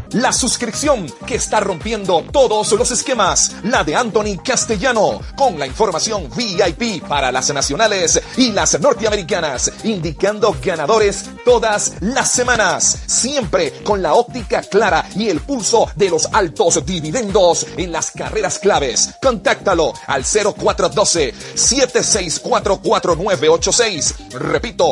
La suscripción que está rompiendo todos los esquemas, la de Anthony Castellano, con la información VIP para las nacionales y las norteamericanas, indicando ganadores todas las semanas, siempre con la óptica clara y el pulso de los altos dividendos en las carreras claves. Contáctalo al 0412-764-4986. Repito,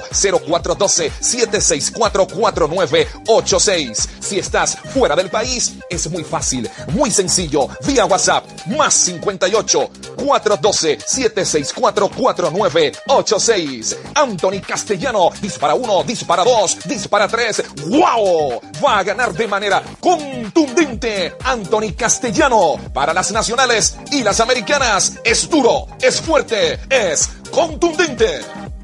0412-764-4986. Si estás fuera del país, es muy fácil, muy sencillo, vía WhatsApp, más 58 412 764 4986. Anthony Castellano, dispara 1, dispara 2, dispara 3. ¡Wow! Va a ganar de manera contundente Anthony Castellano. Para las nacionales y las americanas, es duro, es fuerte, es contundente.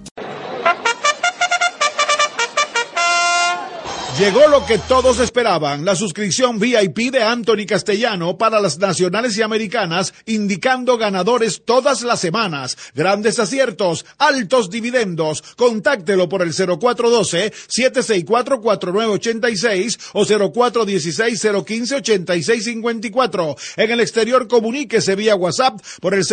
Llegó lo que todos esperaban, la suscripción VIP de Anthony Castellano para las nacionales y americanas, indicando ganadores todas las semanas, grandes aciertos, altos dividendos. Contáctelo por el 0412-764-4986 o 0416-015-8654. En el exterior, comuníquese vía WhatsApp por el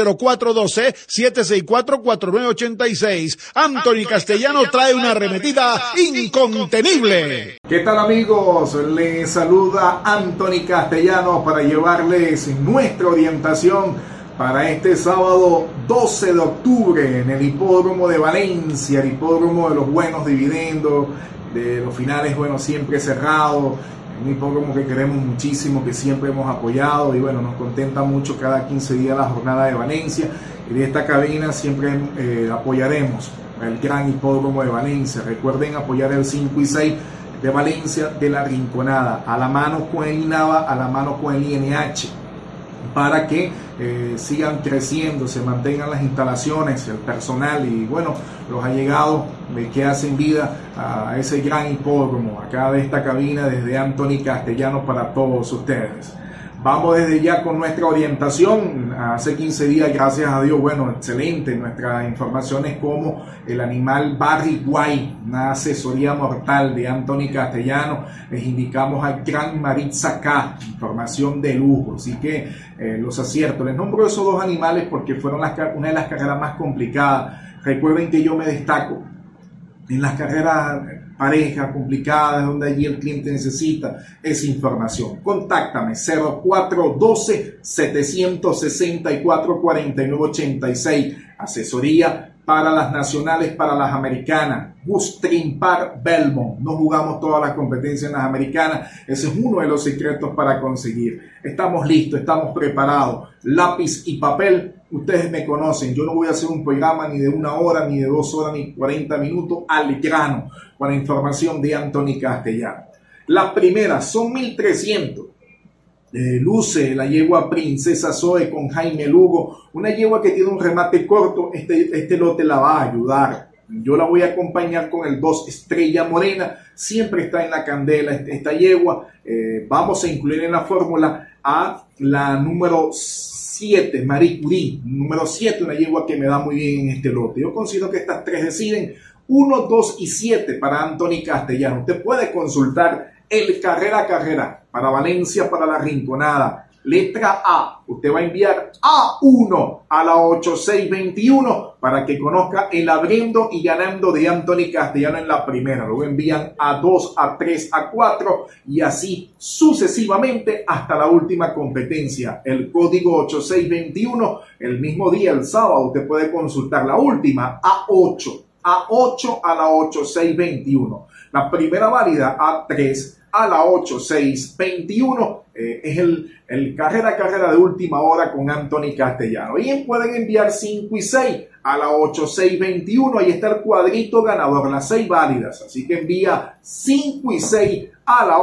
0412-764-4986. Anthony Castellano trae una arremetida incontenible. ¿Qué tal, amigos? Les saluda Anthony Castellano para llevarles nuestra orientación para este sábado 12 de octubre en el hipódromo de Valencia, el hipódromo de los buenos dividendos, de los finales, bueno, siempre cerrados, un hipódromo que queremos muchísimo, que siempre hemos apoyado y bueno, nos contenta mucho cada 15 días la jornada de Valencia, y de esta cabina siempre apoyaremos el gran hipódromo de Valencia. Recuerden apoyar el 5 y 6 de Valencia de la Rinconada, a la mano con el INAVA, a la mano con el INH, para que sigan creciendo, se mantengan las instalaciones, el personal y bueno, los allegados que hacen vida a ese gran hipódromo, acá de esta cabina, desde Anthony Castellano para todos ustedes. Vamos desde ya con nuestra orientación. Hace 15 días, gracias a Dios, bueno, excelente. Nuestra información es como el animal Barry White, una asesoría mortal de Anthony Castellano. Les indicamos al gran Maritza K, información de lujo. Así que los acierto. Les nombro esos dos animales porque fueron una de las carreras más complicadas. Recuerden que yo me destaco en las carreras parejas complicadas, donde allí el cliente necesita esa información. Contáctame 0412-764-4986. Asesoría para las nacionales, para las americanas. Bustrin Par Belmont. No jugamos todas las competencias en las americanas. Ese es uno de los secretos para conseguir. Estamos listos, estamos preparados. Lápiz y papel. Ustedes me conocen. Yo no voy a hacer un programa ni de 1 hora, ni de 2 horas, ni 40 minutos al grano con la información de Anthony Castellano. La primera son 1.300. Luce la yegua Princesa Zoe con Jaime Lugo, una yegua que tiene un remate corto. Este lote la va a ayudar. Yo la voy a acompañar con el 2 Estrella Morena, siempre está en la candela esta yegua. Vamos a incluir en la fórmula a la número 7, Marie Curie, número 7, una yegua que me da muy bien en este lote. Yo considero que estas tres deciden 1, 2 y 7 para Anthony Castellano. Usted puede consultar el carrera a carrera para Valencia, para la Rinconada. Letra A, usted va a enviar A1 a la 8621 para que conozca el abriendo y ganando de Anthony Castellano en la primera. Luego envían A2, A3, A4 y así sucesivamente hasta la última competencia. El código 8621, el mismo día, el sábado, usted puede consultar la última, A8 a la 8621. La primera válida, A3 a la 8621, es el carrera a carrera de última hora con Anthony Castellano. Bien, pueden enviar 5 y 6 a la 8621, ahí está el cuadrito ganador, las 6 válidas. Así que envía 5 y 6 a la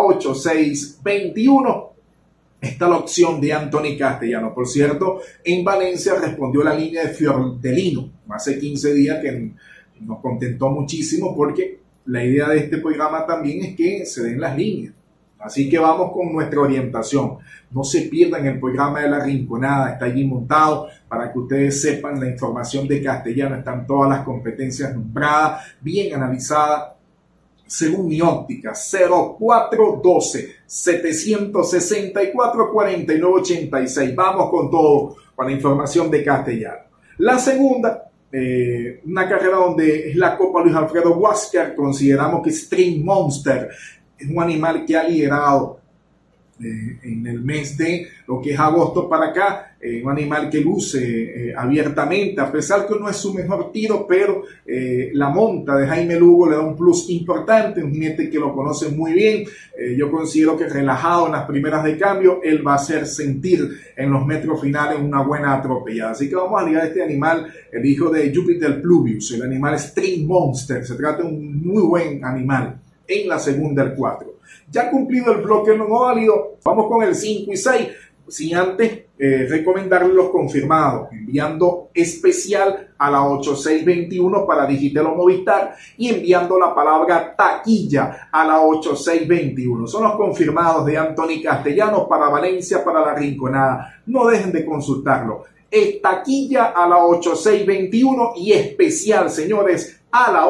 8621. Está la opción de Anthony Castellano. Por cierto, en Valencia respondió la línea de Fiordelino hace 15 días, que nos contentó muchísimo porque la idea de este programa también es que se den las líneas. Así que vamos con nuestra orientación. No se pierdan el programa de la Rinconada, está allí montado para que ustedes sepan la información de Castellano. Están todas las competencias nombradas, bien analizadas. según mi óptica, 0412-764-4986. Vamos con todo, con la información de Castellano. La segunda, una carrera donde es la Copa Luis Alfredo Huáscar. Consideramos que String Monster es un animal que ha liderado en el mes de lo que es agosto para acá, un animal que luce abiertamente, a pesar que no es su mejor tiro, pero la monta de Jaime Lugo le da un plus importante, un jinete que lo conoce muy bien. Yo considero que relajado en las primeras de cambio, él va a hacer sentir en los metros finales una buena atropellada. Así que vamos a ligar este animal, el hijo de Jupiter Pluvius, el animal String Monster. Se trata de un muy buen animal en la segunda el 4. Ya cumplido el bloque no válido, vamos con el 5 y 6, sin antes recomendarles los confirmados, enviando especial a la 8621 para Digital o Movistar y enviando la palabra taquilla a la 8621. Son los confirmados de Anthony Castellanos para Valencia, para la Rinconada. No dejen de consultarlo. Es taquilla a la 8621 y especial, señores, a la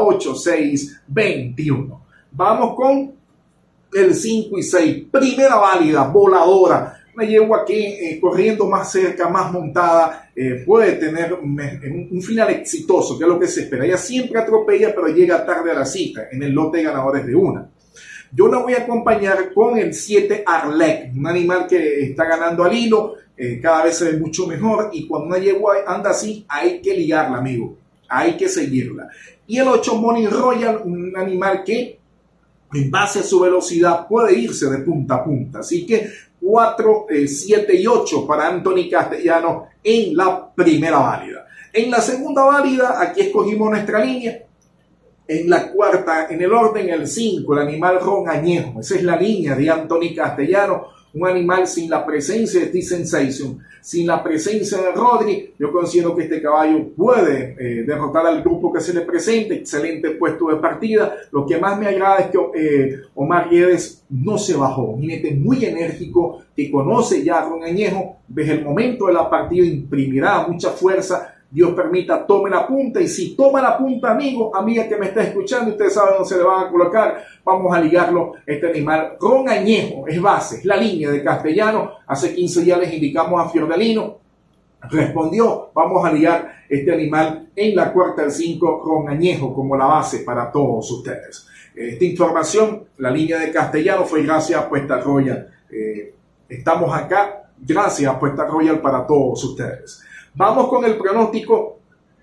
8621. Vamos con el 5 y 6, primera válida, voladora, una yegua que corriendo más cerca, más montada, puede tener un final exitoso, que es lo que se espera. Ella siempre atropella, pero llega tarde a la cita, en el lote de ganadores de una. Yo la voy a acompañar con el 7 Arlec, un animal que está ganando al hilo, cada vez se ve mucho mejor, y cuando una yegua anda así, hay que ligarla, amigo, hay que seguirla. Y el 8 Money Royal, un animal que en base a su velocidad puede irse de punta a punta. Así que 4, 7 y 8 para Anthony Castellanos en la primera válida. En la segunda válida, aquí escogimos nuestra línea. En la cuarta, en el orden, el 5, el animal Ron Añejo. Esa es la línea de Anthony Castellanos. Un animal sin la presencia de T-Sensation, sin la presencia de Rodri. Yo considero que este caballo puede derrotar al grupo que se le presente. Excelente puesto de partida. Lo que más me agrada es que Omar Guedes no se bajó. Un jinete muy enérgico que conoce ya a Ron Añejo. Desde el momento de la partida imprimirá mucha fuerza. Dios permita, tome la punta, y si toma la punta, amigo, amiga que me está escuchando, ustedes saben dónde se le van a colocar. Vamos a ligarlo, este animal Ron Añejo, es base, es la línea de Castellano. Hace 15 días les indicamos a Fiordalino, respondió. Vamos a ligar este animal en la cuarta, el 5, Ron Añejo, como la base para todos ustedes. Esta información, la línea de Castellano, fue gracias a Apuesta Royal. Estamos acá, gracias a Apuesta Royal para todos ustedes. Vamos con el pronóstico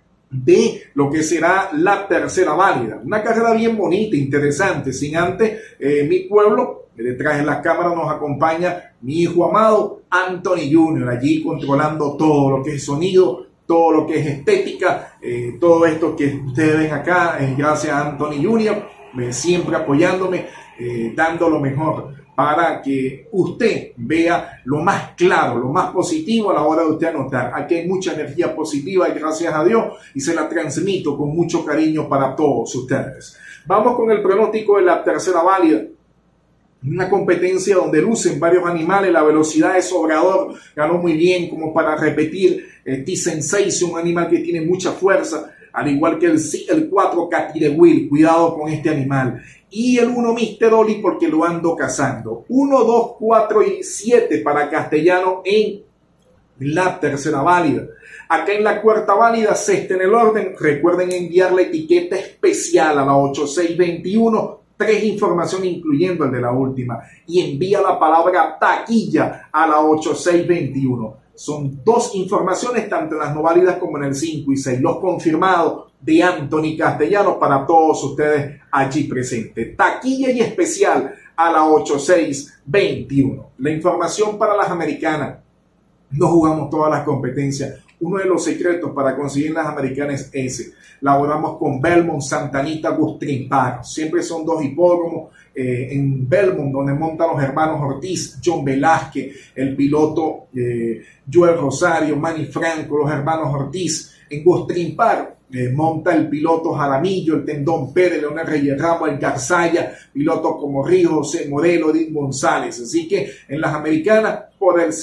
de lo que será la tercera válida. Una carrera bien bonita, interesante. Sin antes, mi pueblo, detrás de las cámaras nos acompaña mi hijo amado, Anthony Jr., allí controlando todo lo que es sonido, todo lo que es estética, todo esto que ustedes ven acá es gracias a Anthony Jr., siempre apoyándome, dando lo mejor para que usted vea lo más claro, lo más positivo a la hora de usted anotar. Aquí hay mucha energía positiva y gracias a Dios, y se la transmito con mucho cariño para todos ustedes. Vamos con el pronóstico de la tercera válida. Una competencia donde lucen varios animales, la velocidad de Obrador ganó muy bien como para repetir. T-Sensation, un animal que tiene mucha fuerza, al igual que el 4 Will, cuidado con este animal. Y el 1 Mr. Oli, porque lo ando cazando. 1, 2, 4 y 7 para Castellano en la tercera válida. Acá en la cuarta válida, sexta en el orden. Recuerden enviar la etiqueta especial a la 8621. 3 informaciones incluyendo el de la última. Y envía la palabra taquilla a la 8621. Son 2 informaciones, tanto en las no válidas como en el 5 y 6. Los confirmados de Anthony Castellanos para todos ustedes allí presentes. Taquilla y especial a la 8621. La información para las americanas. No jugamos todas las competencias. Uno de los secretos para conseguir las americanas es ese. Laboramos con Belmont, Santa Anita, Gustrimpar. Siempre son 2 hipódromos. En Belmont, donde montan los hermanos Ortiz, John Velázquez, el piloto Joel Rosario, Manny Franco, los hermanos Ortiz. En Gustrimpar monta el piloto Jaramillo, el Tendón Pérez, Leonel Reyes Ramos, el Garzaya, pilotos como Río, José Morelo, Edith González. Así que en las americanas, por el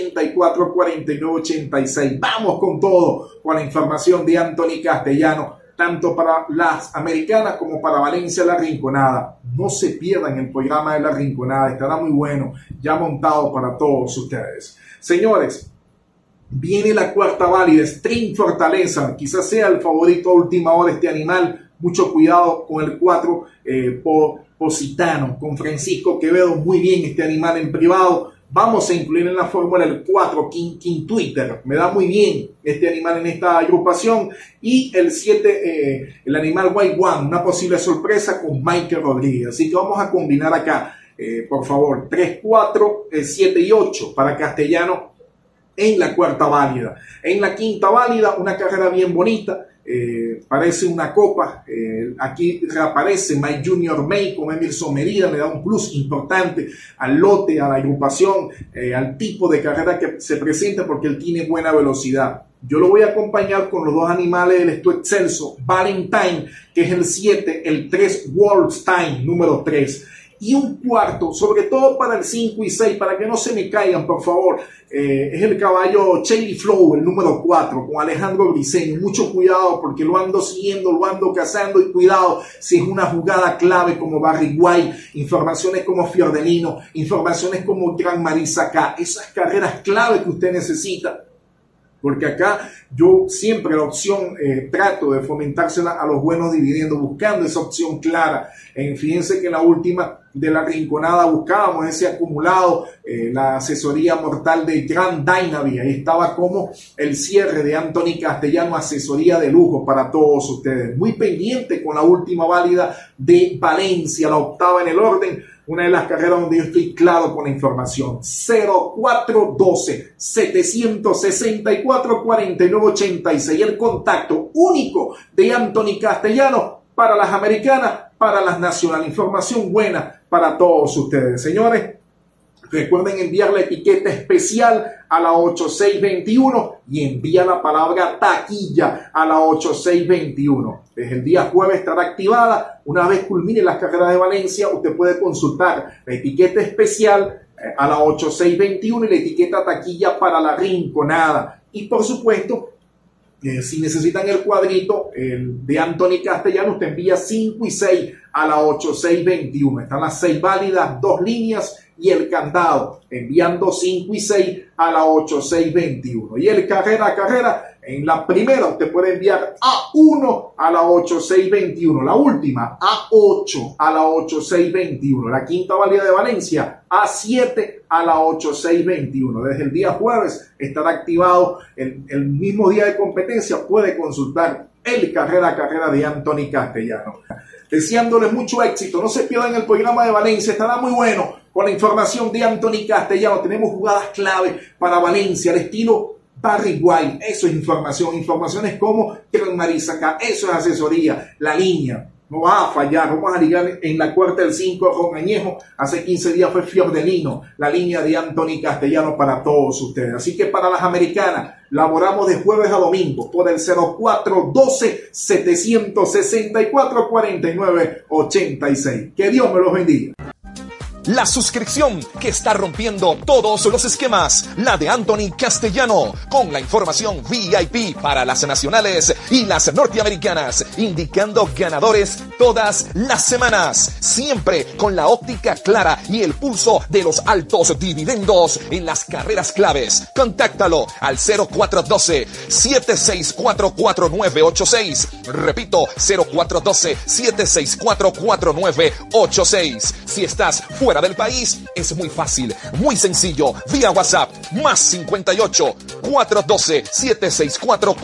0412-764-4986. Vamos con todo, con la información de Anthony Castellano tanto para las Americanas como para Valencia La Rinconada. No se pierdan el programa de La Rinconada, estará muy bueno, ya montado para todos ustedes. Señores, viene la cuarta válida, String Fortaleza, quizás sea el favorito a última hora este animal. Mucho cuidado con el 4 Positano, con Francisco Quevedo, muy bien este animal en privado. Vamos a incluir en la fórmula el 4 King Twitter, me da muy bien este animal en esta agrupación. Y el 7, el animal White One, una posible sorpresa con Michael Rodríguez. Así que vamos a combinar acá, por favor, 3, 4, 7 y 8 para Castellano en la cuarta válida. En la quinta válida, una carrera bien bonita. Parece una copa, aquí reaparece Mike Junior May con Emerson Medina, le da un plus importante al lote, a la agrupación, al tipo de carrera que se presenta, porque él tiene buena velocidad. Yo lo voy a acompañar con los dos animales del Esto Excelso, Valentine, que es el 7, el 3 Wolfstein, número 3. Y un cuarto, sobre todo para el 5 y 6, para que no se me caigan, por favor, es el caballo Cherry Flow, el número 4, con Alejandro Briceño. Mucho cuidado porque lo ando siguiendo, lo ando cazando, y cuidado si es una jugada clave como Barry White, informaciones como Fiordelino, informaciones como Gran Marisa K, esas carreras clave que usted necesita. Porque acá yo siempre la opción trato de fomentársela a los buenos dividendos, buscando esa opción clara. Fíjense que en la última de La Rinconada buscábamos ese acumulado, la asesoría mortal de Grand Dynavy. Ahí estaba como el cierre de Anthony Castellano, asesoría de lujo para todos ustedes. Muy pendiente con la última válida de Valencia, la octava en el orden. Una de las carreras donde yo estoy claro con la información. 0412 764 4986. El contacto único de Anthony Castellano para las Americanas, para las Nacional. Información buena para todos ustedes. Señores, recuerden enviar la etiqueta especial a la 8621 y envía la palabra taquilla a la 8621. Desde el día jueves estará activada. Una vez culmine las carreras de Valencia, usted puede consultar la etiqueta especial a la 8621 y la etiqueta taquilla para La Rinconada. Y por supuesto, si necesitan el cuadrito de Anthony Castellano, usted envía 5 y 6 a la 8621. Están las 6 válidas, 2 líneas y el candado, enviando 5 y 6 a la 8621. Y el carrera a carrera, en la primera usted puede enviar A1 a la 8621, la última A8 a la 8621, la quinta válida de Valencia A7 a la 8621. Desde el día jueves estará activado el mismo día de competencia. Puede consultar el carrera a carrera de Anthony Castellano. Deseándoles mucho éxito. No se pierdan el programa de Valencia, estará muy bueno con la información de Anthony Castellano. Tenemos jugadas clave para Valencia, al estilo Barry White. Eso es información. Informaciones como Gran Marisa K. Eso es asesoría. La línea no va a fallar. Vamos a ligar en la cuarta del 5 Ron Añejo. Hace 15 días fue Fiordelino. La línea de Anthony Castellano para todos ustedes. Así que para las Americanas, laboramos de jueves a domingo por el 0412 764 49 86. Que Dios me los bendiga. La suscripción que está rompiendo todos los esquemas, la de Anthony Castellano, con la información VIP para las nacionales y las norteamericanas, indicando ganadores todas las semanas, siempre con la óptica clara y el pulso de los altos dividendos en las carreras claves. Contáctalo al 0412 764 4986. Repito, 0412 764 4986. Si estás fuera del país, es muy fácil, muy sencillo, vía WhatsApp, más 58 412 764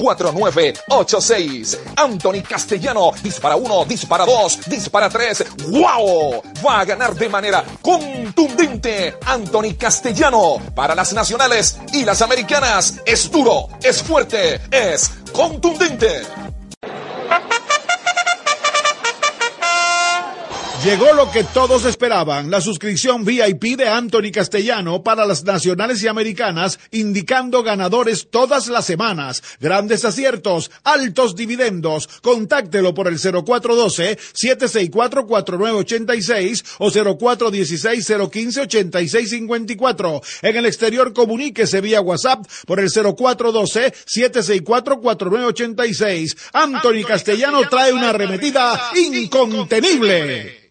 4986. Anthony Castellano, dispara 1, dispara 2, dispara 3. ¡Wow! Va a ganar de manera contundente Anthony Castellano. Para las nacionales y las americanas, es duro, es fuerte, es contundente. Llegó lo que todos esperaban, la suscripción VIP de Anthony Castellano para las nacionales y americanas, indicando ganadores todas las semanas, grandes aciertos, altos dividendos. Contáctelo por el 0412-764-4986 o 0416-015-8654. En el exterior, comuníquese vía WhatsApp por el 0412-764-4986. Anthony Castellano trae una arremetida incontenible.